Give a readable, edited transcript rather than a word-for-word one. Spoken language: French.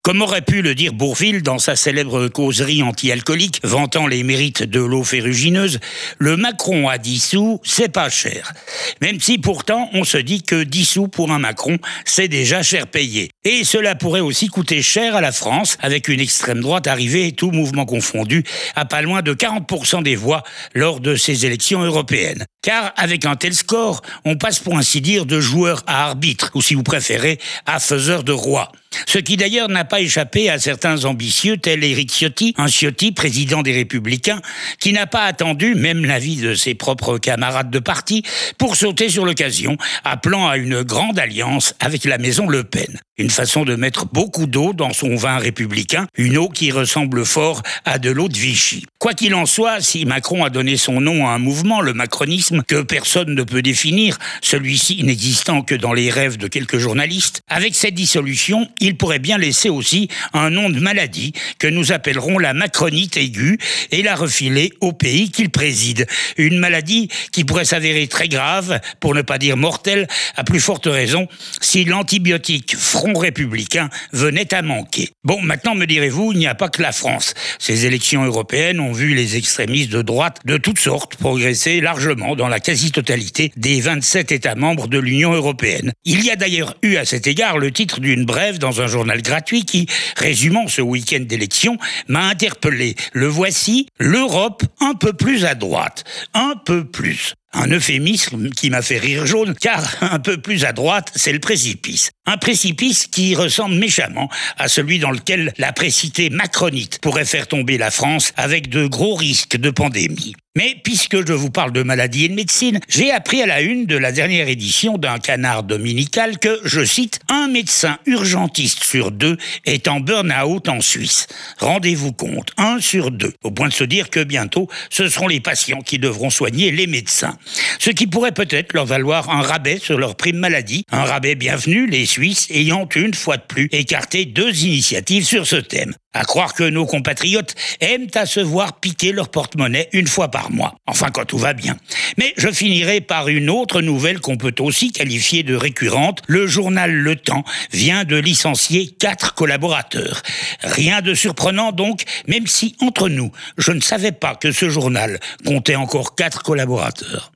Comme aurait pu le dire Bourvil dans sa célèbre causerie anti-alcoolique, vantant les mérites de l'eau ferrugineuse, le Macron à 10 sous, c'est pas cher. Même si pourtant on se dit que 10 sous pour un Macron, c'est déjà cher payé. Et cela pourrait aussi coûter cher à la France, avec une extrême droite arrivée, tout mouvement confondu, à pas loin de 40% des voix lors de ces élections européennes. Car avec un tel score, on passe pour ainsi dire de joueur à arbitre, ou si vous préférez, à faiseur de roi. Ce qui d'ailleurs n'a pas échappé à certains ambitieux tels Éric Ciotti, un Ciotti président des Républicains, qui n'a pas attendu même l'avis de ses propres camarades de parti pour sauter sur l'occasion, appelant à une grande alliance avec la maison Le Pen. Une façon de mettre beaucoup d'eau dans son vin républicain, une eau qui ressemble fort à de l'eau de Vichy. Quoi qu'il en soit, si Macron a donné son nom à un mouvement, le macronisme, que personne ne peut définir, celui-ci n'existant que dans les rêves de quelques journalistes, avec cette dissolution, il pourrait bien laisser aussi un nom de maladie que nous appellerons la macronite aiguë et la refiler au pays qu'il préside. Une maladie qui pourrait s'avérer très grave, pour ne pas dire mortelle, à plus forte raison, si l'antibiotique Front républicain venait à manquer. Bon, maintenant me direz-vous, il n'y a pas que la France. Ces élections européennes ont vu les extrémistes de droite de toutes sortes progresser largement dans la quasi-totalité des 27 États membres de l'Union européenne. Il y a d'ailleurs eu à cet égard le titre d'une brève dans un journal gratuit qui, résumant ce week-end d'élections, m'a interpellé. Le voici, l'Europe un peu plus à droite. Un peu plus. Un euphémisme qui m'a fait rire jaune, car un peu plus à droite, c'est le précipice. Un précipice qui ressemble méchamment à celui dans lequel la précité macronite pourrait faire tomber la France avec de gros risques de pandémie. Mais puisque je vous parle de maladie et de médecine, j'ai appris à la une de la dernière édition d'un Canard dominical que, je cite, « un médecin urgentiste sur 2 est en burn-out en Suisse ». Rendez-vous compte, 1 sur 2, au point de se dire que bientôt, ce seront les patients qui devront soigner les médecins. Ce qui pourrait peut-être leur valoir un rabais sur leur prime maladie, un rabais bienvenu, les Suisses ayant une fois de plus écarté 2 initiatives sur ce thème. À croire que nos compatriotes aiment à se voir piquer leur porte-monnaie une fois par mois. Enfin, quand tout va bien. Mais je finirai par une autre nouvelle qu'on peut aussi qualifier de récurrente. Le journal Le Temps vient de licencier 4 collaborateurs. Rien de surprenant donc, même si, entre nous, je ne savais pas que ce journal comptait encore 4 collaborateurs.